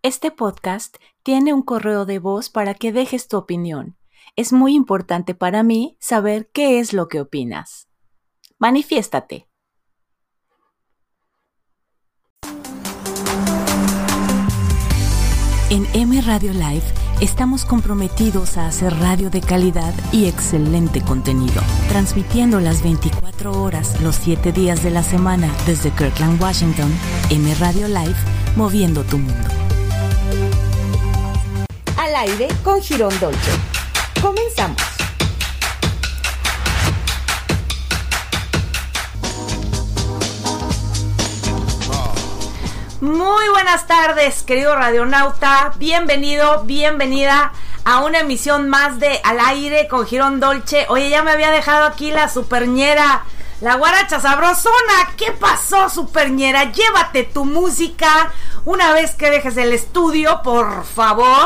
Este podcast tiene un correo de voz para que dejes tu opinión. Es muy importante para mí saber qué es lo que opinas. Manifiéstate. En M Radio Live estamos comprometidos a hacer radio de calidad y excelente contenido, transmitiendo las 24 horas, los 7 días de la semana desde Kirkland, Washington. M Radio Live, moviendo tu mundo. Al aire con Girón Dolce. Comenzamos. Muy buenas tardes, querido radionauta. Bienvenido, bienvenida a una emisión más de Al aire con Girón Dolce. Oye, ya me había dejado aquí la superñera, la guaracha sabrosona. ¿Qué pasó, superñera? Llévate tu música una vez que dejes el estudio, por favor.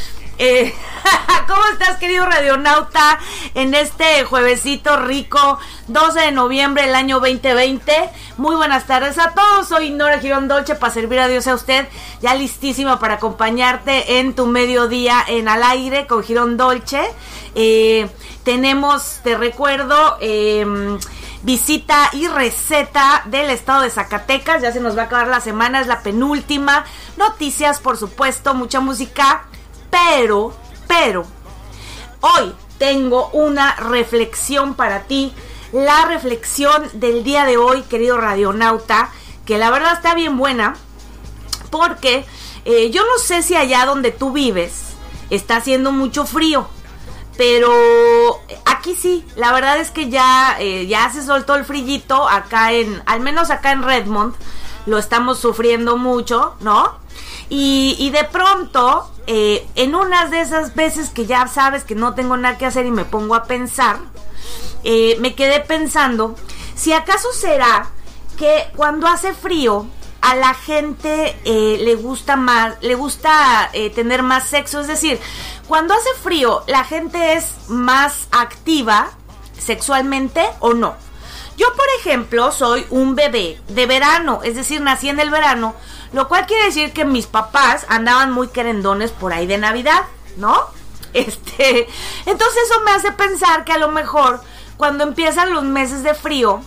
¿Cómo estás, querido radionauta? En este juevesito rico, 12 de noviembre del año 2020. Muy buenas tardes a todos. Soy Nora Girón Dolce, para servir a Dios y a usted, ya listísima para acompañarte en tu mediodía en Al aire con Girón Dolce. Tenemos, te recuerdo, visita y receta del estado de Zacatecas. Ya se nos va a acabar la semana, es la penúltima. Noticias, por supuesto, mucha música. Pero, hoy tengo una reflexión para ti. La reflexión del día de hoy, querido radionauta, que la verdad está bien buena, porque yo no sé si allá donde tú vives está haciendo mucho frío, pero aquí sí, la verdad es que ya se soltó el frillito acá al menos acá en Redmond, lo estamos sufriendo mucho, ¿no? Y de pronto, en unas de esas veces que ya sabes que no tengo nada que hacer y me pongo a pensar, me quedé pensando si acaso será que cuando hace frío a la gente le gusta tener más sexo. Es decir, cuando hace frío la gente es más activa sexualmente o no. Yo, por ejemplo, soy un bebé de verano, es decir, nací en el verano, lo cual quiere decir que mis papás andaban muy querendones por ahí de Navidad, ¿no? Entonces eso me hace pensar que a lo mejor cuando empiezan los meses de frío,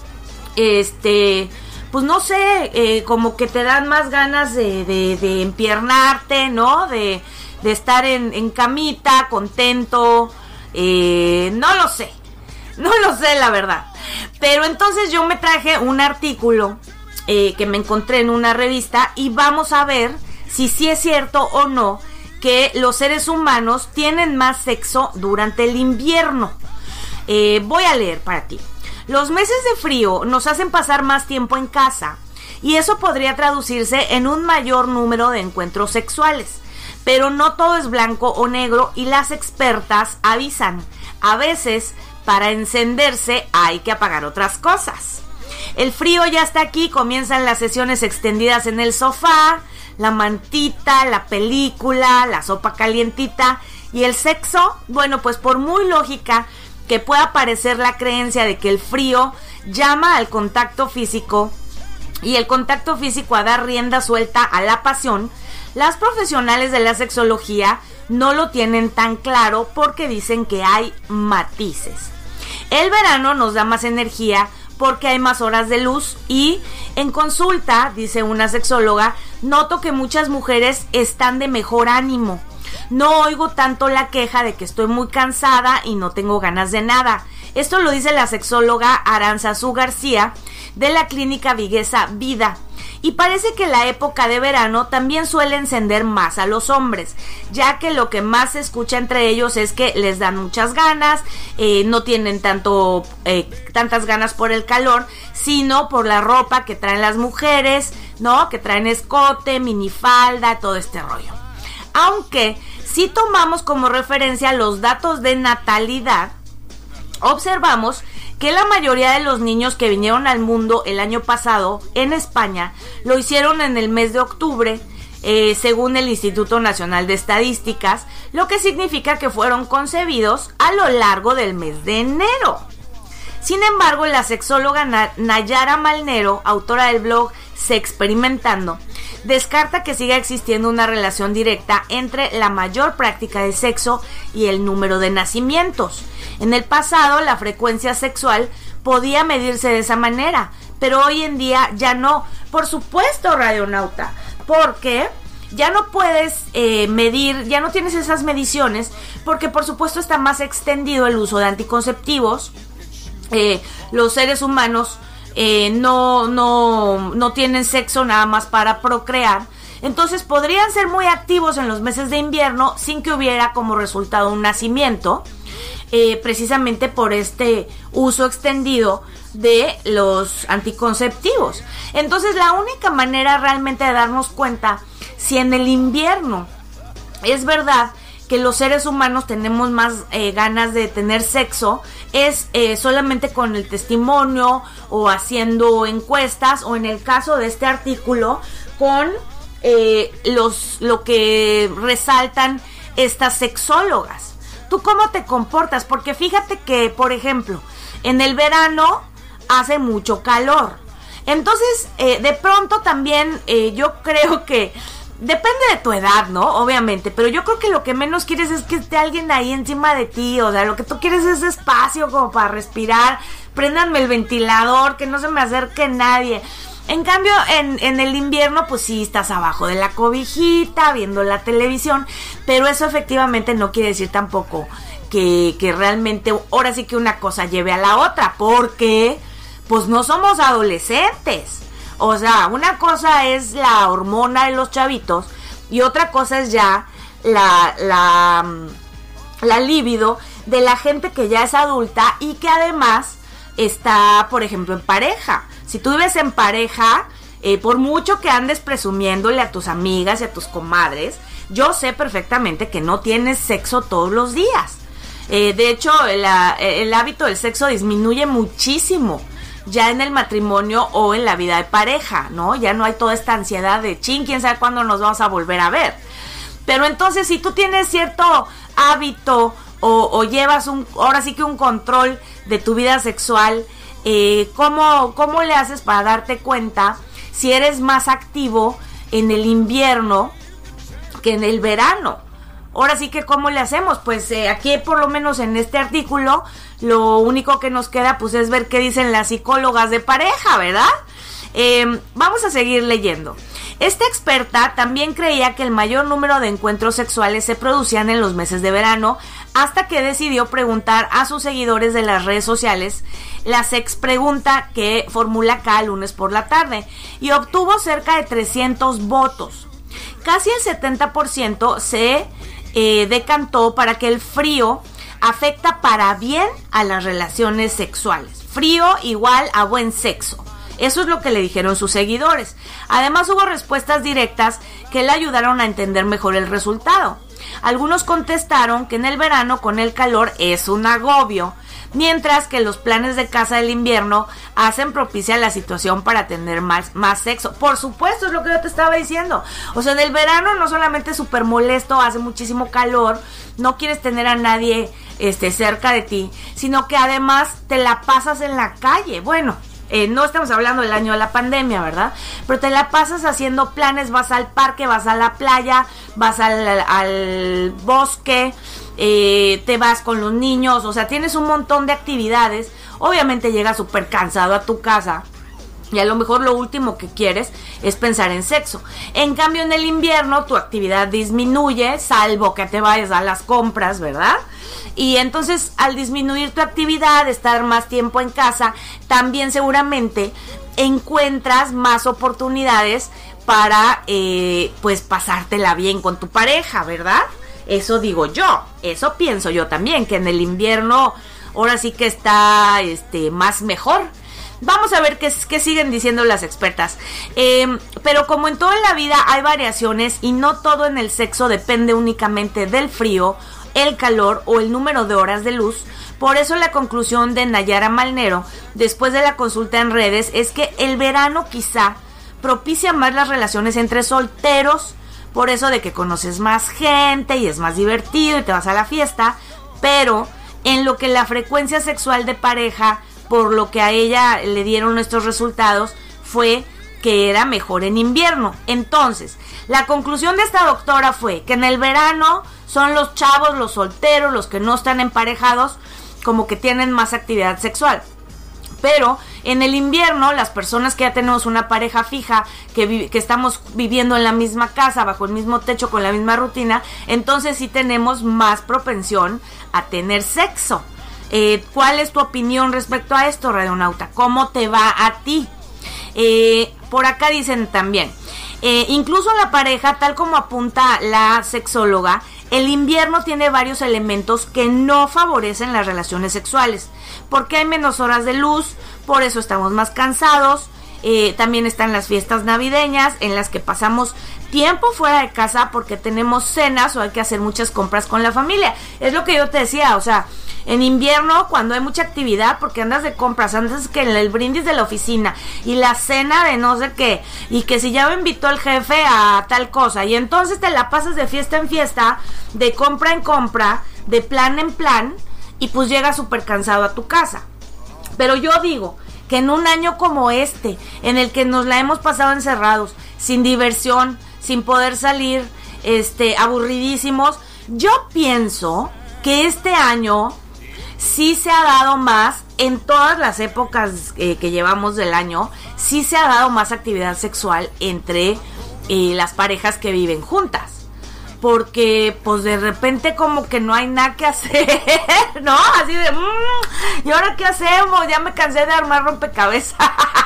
pues no sé, como que te dan más ganas de empiernarte, ¿no? De estar en camita, contento, no lo sé la verdad. Pero entonces yo me traje un artículo que me encontré en una revista y vamos a ver si sí es cierto o no que los seres humanos tienen más sexo durante el invierno. Voy a leer para ti. Los meses de frío nos hacen pasar más tiempo en casa y eso podría traducirse en un mayor número de encuentros sexuales. Pero no todo es blanco o negro y las expertas avisan. A veces, para encenderse hay que apagar otras cosas. El frío ya está aquí, comienzan las sesiones extendidas en el sofá, la mantita, la película, la sopa calientita y el sexo. Bueno, pues por muy lógica que pueda parecer la creencia de que el frío llama al contacto físico y el contacto físico a dar rienda suelta a la pasión, las profesionales de la sexología no lo tienen tan claro porque dicen que hay matices. El verano nos da más energía porque hay más horas de luz y en consulta, dice una sexóloga, noto que muchas mujeres están de mejor ánimo. No oigo tanto la queja de que estoy muy cansada y no tengo ganas de nada. Esto lo dice la sexóloga Aranzazú García de la clínica Viguesa Vida. Y parece que la época de verano también suele encender más a los hombres, ya que lo que más se escucha entre ellos es que les dan muchas ganas, no tienen tantas ganas por el calor, sino por la ropa que traen las mujeres, ¿no? Que traen escote, minifalda, todo este rollo. Aunque si tomamos como referencia los datos de natalidad, observamos que la mayoría de los niños que vinieron al mundo el año pasado en España lo hicieron en el mes de octubre, según el Instituto Nacional de Estadísticas, lo que significa que fueron concebidos a lo largo del mes de enero. Sin embargo, la sexóloga Nayara Malnero, autora del blog Sexperimentando, descarta que siga existiendo una relación directa entre la mayor práctica de sexo y el número de nacimientos. En el pasado, la frecuencia sexual podía medirse de esa manera, pero hoy en día ya no. Por supuesto, radionauta, porque ya no puedes medir, ya no tienes esas mediciones, porque por supuesto está más extendido el uso de anticonceptivos. Los seres humanos no tienen sexo nada más para procrear. Entonces podrían ser muy activos en los meses de invierno sin que hubiera como resultado un nacimiento, precisamente por este uso extendido de los anticonceptivos. Entonces la única manera realmente de darnos cuenta si en el invierno es verdad que los seres humanos tenemos más ganas de tener sexo es solamente con el testimonio o haciendo encuestas, o en el caso de este artículo con lo que resaltan estas sexólogas. ¿Tú cómo te comportas? Porque fíjate que, por ejemplo, en el verano hace mucho calor. Entonces, de pronto también yo creo que depende de tu edad, ¿no? Obviamente, pero yo creo que lo que menos quieres es que esté alguien ahí encima de ti. O sea, lo que tú quieres es espacio como para respirar. Préndanme el ventilador, que no se me acerque nadie. En cambio, en el invierno, pues sí, estás abajo de la cobijita, viendo la televisión, pero eso efectivamente no quiere decir tampoco que realmente, ahora sí que una cosa lleve a la otra, porque pues no somos adolescentes. O sea, una cosa es la hormona de los chavitos y otra cosa es ya la libido de la gente que ya es adulta y que además está, por ejemplo, en pareja. Si tú vives en pareja, por mucho que andes presumiéndole a tus amigas y a tus comadres, yo sé perfectamente que no tienes sexo todos los días. De hecho, el hábito del sexo disminuye muchísimo ya en el matrimonio o en la vida de pareja, ¿no? Ya no hay toda esta ansiedad de quién sabe cuándo nos vamos a volver a ver. Pero entonces, si tú tienes cierto hábito o llevas ahora sí que un control de tu vida sexual, ¿cómo le haces para darte cuenta si eres más activo en el invierno que en el verano? Ahora sí que ¿cómo le hacemos? Pues aquí por lo menos en este artículo lo único que nos queda pues es ver qué dicen las psicólogas de pareja, ¿verdad? Vamos a seguir leyendo. Esta experta también creía que el mayor número de encuentros sexuales se producían en los meses de verano, hasta que decidió preguntar a sus seguidores de las redes sociales la sex pregunta que formula cada lunes por la tarde, y obtuvo cerca de 300 votos. Casi el 70% se decantó para que el frío afecta para bien a las relaciones sexuales. Frío igual a buen sexo. Eso es lo que le dijeron sus seguidores. Además, hubo respuestas directas que le ayudaron a entender mejor el resultado. Algunos contestaron que en el verano con el calor es un agobio, mientras que los planes de casa del invierno hacen propicia la situación para tener más sexo. Por supuesto, es lo que yo te estaba diciendo. O sea, en el verano no solamente es súper molesto, hace muchísimo calor, no quieres tener a nadie cerca de ti, sino que además te la pasas en la calle. Bueno, no estamos hablando del año de la pandemia, ¿verdad? Pero te la pasas haciendo planes, vas al parque, vas a la playa, vas al bosque, te vas con los niños, o sea, tienes un montón de actividades. Obviamente llegas súper cansado a tu casa y a lo mejor lo último que quieres es pensar en sexo. En cambio, en el invierno tu actividad disminuye, salvo que te vayas a las compras, ¿verdad? Y entonces, al disminuir tu actividad, estar más tiempo en casa, también seguramente encuentras más oportunidades para, pues, pasártela bien con tu pareja, ¿verdad? Eso digo yo, eso pienso yo también, que en el invierno ahora sí que está más mejor. Vamos a ver qué siguen diciendo las expertas. Pero como en toda la vida hay variaciones y no todo en el sexo depende únicamente del frío, el calor o el número de horas de luz. Por eso la conclusión de Nayara Malnero, después de la consulta en redes, es que el verano quizá propicia más las relaciones entre solteros, por eso de que conoces más gente y es más divertido y te vas a la fiesta, pero en lo que la frecuencia sexual de pareja por lo que a ella le dieron estos resultados fue que era mejor en invierno. Entonces, la conclusión de esta doctora fue que en el verano son los chavos, los solteros, los que no están emparejados, como que tienen más actividad sexual. Pero en el invierno, las personas que ya tenemos una pareja fija, que estamos viviendo en la misma casa, bajo el mismo techo, con la misma rutina, entonces sí tenemos más propensión a tener sexo. ¿Cuál es tu opinión respecto a esto, radionauta? ¿Cómo te va a ti? Por acá dicen también, incluso en la pareja, tal como apunta la sexóloga, el invierno tiene varios elementos que no favorecen las relaciones sexuales, porque hay menos horas de luz, por eso estamos más cansados. También están las fiestas navideñas, en las que pasamos tiempo fuera de casa porque tenemos cenas o hay que hacer muchas compras con la familia. Es lo que yo te decía, o sea, en invierno, cuando hay mucha actividad, porque andas de compras, andas que en el brindis de la oficina y la cena de no sé qué, y que si ya me invitó el jefe a tal cosa, y entonces te la pasas de fiesta en fiesta, de compra en compra, de plan en plan, y pues llegas súper cansado a tu casa. Pero yo digo que en un año como este, en el que nos la hemos pasado encerrados, sin diversión, sin poder salir, aburridísimos, yo pienso que este año sí se ha dado más, en todas las épocas que llevamos del año, sí se ha dado más actividad sexual entre las parejas que viven juntas. Porque pues de repente como que no hay nada que hacer, ¿no? Así de, ¿y ahora qué hacemos? Ya me cansé de armar rompecabezas.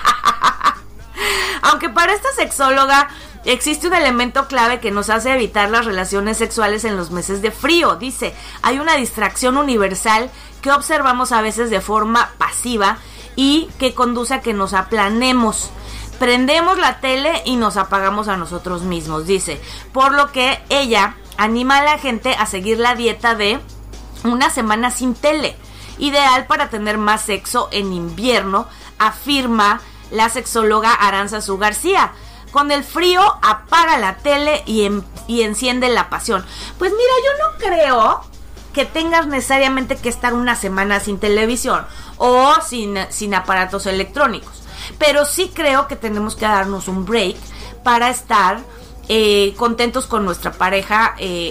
Aunque para esta sexóloga existe un elemento clave que nos hace evitar las relaciones sexuales en los meses de frío. Dice, hay una distracción universal que observamos a veces de forma pasiva y que conduce a que nos aplanemos. Prendemos la tele y nos apagamos a nosotros mismos, dice. Por lo que ella anima a la gente a seguir la dieta de una semana sin tele, ideal para tener más sexo en invierno, afirma la sexóloga Aranzazu García. Con el frío apaga la tele y enciende la pasión. Pues mira, yo no creo que tengas necesariamente que estar una semana sin televisión o sin aparatos electrónicos. Pero sí creo que tenemos que darnos un break para estar contentos con nuestra pareja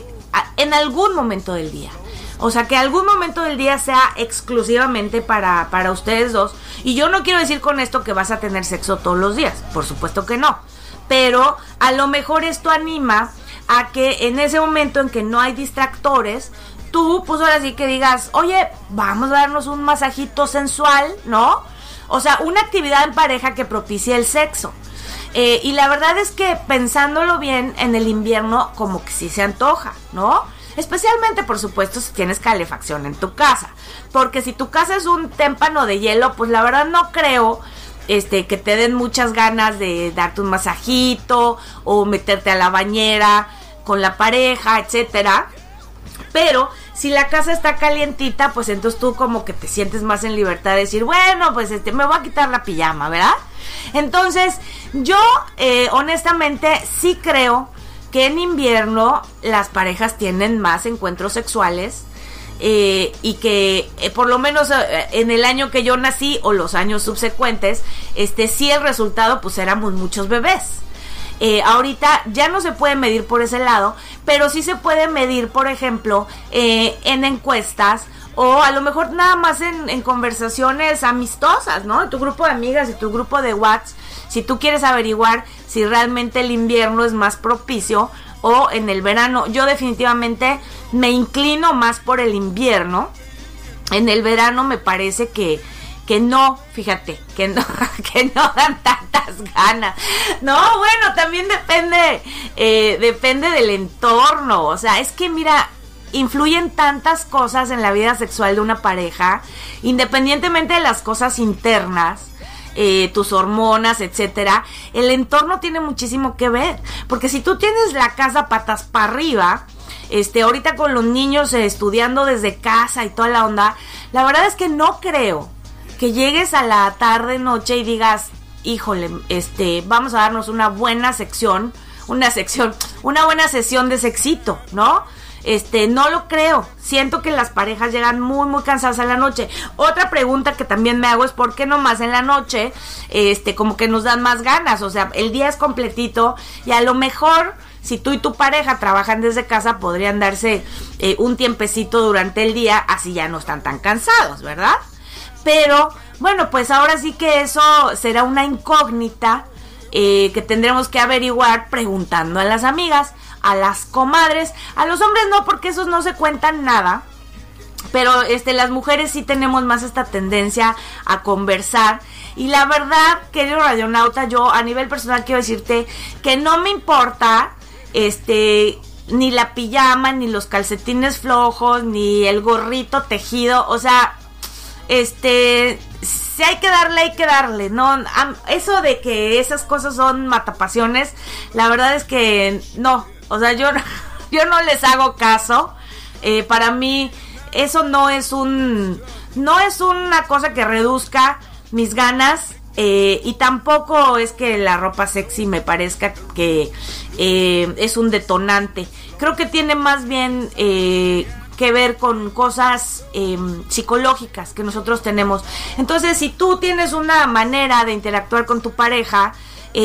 en algún momento del día. O sea, que algún momento del día sea exclusivamente para ustedes dos. Y yo no quiero decir con esto que vas a tener sexo todos los días. Por supuesto que no. Pero a lo mejor esto anima a que en ese momento en que no hay distractores, tú pues ahora sí que digas, oye, vamos a darnos un masajito sensual, ¿no? O sea, una actividad en pareja que propicie el sexo. Y la verdad es que pensándolo bien, en el invierno como que sí se antoja, ¿no? Especialmente, por supuesto, si tienes calefacción en tu casa. Porque si tu casa es un témpano de hielo, pues la verdad no creo que te den muchas ganas de darte un masajito o meterte a la bañera con la pareja, etcétera. Pero si la casa está calientita, pues entonces tú como que te sientes más en libertad de decir, bueno, pues me voy a quitar la pijama, ¿verdad? Entonces, yo honestamente sí creo que en invierno las parejas tienen más encuentros sexuales y que por lo menos en el año que yo nací o los años subsecuentes, sí el resultado pues éramos muchos bebés. Ahorita ya no se puede medir por ese lado, pero sí se puede medir, por ejemplo, en encuestas o a lo mejor nada más en conversaciones amistosas, ¿no? Tu grupo de amigas y tu grupo de WhatsApp, si tú quieres averiguar si realmente el invierno es más propicio o en el verano. Yo definitivamente me inclino más por el invierno. En el verano me parece que no, fíjate, que no dan tantas ganas. No, bueno, también depende del entorno. O sea, es que mira, influyen tantas cosas en la vida sexual de una pareja, independientemente de las cosas internas, tus hormonas, etcétera. El entorno tiene muchísimo que ver, porque si tú tienes la casa patas para arriba, ahorita con los niños estudiando desde casa y toda la onda, la verdad es que no creo que llegues a la tarde, noche y digas, híjole, vamos a darnos una buena sesión de sexito, ¿no? no lo creo. Siento que las parejas llegan muy, muy cansadas a la noche. Otra pregunta que también me hago es ¿por qué nomás en la noche, como que nos dan más ganas? O sea, el día es completito y a lo mejor si tú y tu pareja trabajan desde casa podrían darse un tiempecito durante el día, así ya no están tan cansados, ¿verdad? Pero bueno, pues ahora sí que eso será una incógnita que tendremos que averiguar preguntando a las amigas, a las comadres. A los hombres no, porque esos no se cuentan nada, pero las mujeres sí tenemos más esta tendencia a conversar. Y la verdad, querido radionauta, yo a nivel personal quiero decirte que no me importa ni la pijama, ni los calcetines flojos, ni el gorrito tejido. O sea, si hay que darle, ¿no? Eso de que esas cosas son matapasiones, la verdad es que no. O sea, yo no les hago caso. Para mí eso no es una cosa que reduzca mis ganas, y tampoco es que la ropa sexy me parezca que es un detonante. Creo que tiene más bien que ver con cosas psicológicas que nosotros tenemos. Entonces, si tú tienes una manera de interactuar con tu pareja,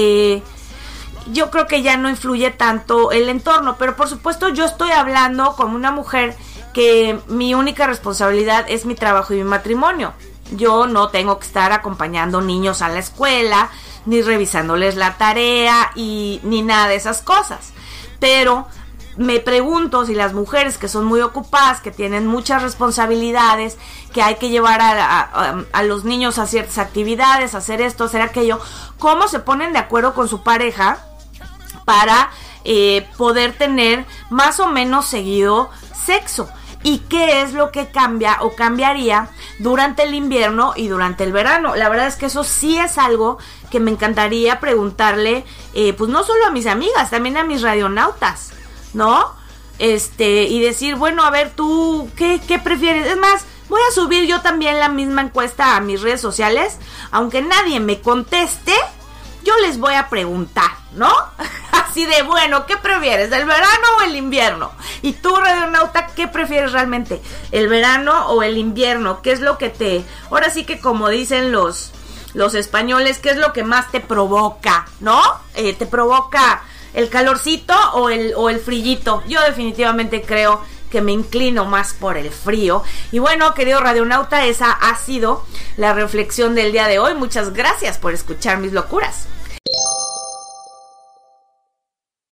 yo creo que ya no influye tanto el entorno. Pero por supuesto yo estoy hablando como una mujer que mi única responsabilidad es mi trabajo y mi matrimonio. Yo no tengo que estar acompañando niños a la escuela, ni revisándoles la tarea ni nada de esas cosas. Pero me pregunto si las mujeres que son muy ocupadas, que tienen muchas responsabilidades, que hay que llevar a los niños a ciertas actividades, hacer esto, hacer aquello, ¿cómo se ponen de acuerdo con su pareja para poder tener más o menos seguido sexo? ¿Y qué es lo que cambia o cambiaría durante el invierno y durante el verano? La verdad es que eso sí es algo que me encantaría preguntarle, pues no solo a mis amigas, también a mis radionautas, ¿no? Y decir, bueno, a ver, tú, ¿qué prefieres? Es más, voy a subir yo también la misma encuesta a mis redes sociales, aunque nadie me conteste, yo les voy a preguntar, ¿no? Así de, bueno, ¿qué prefieres, el verano o el invierno? Y tú, radionauta, ¿qué prefieres realmente? ¿El verano o el invierno? ¿Qué es lo que ahora sí que como dicen los españoles, qué es lo que más te provoca, ¿no? ¿Te provoca el calorcito o el frillito? Yo definitivamente creo que me inclino más por el frío. Y bueno, querido radionauta, esa ha sido la reflexión del día de hoy. Muchas gracias por escuchar mis locuras.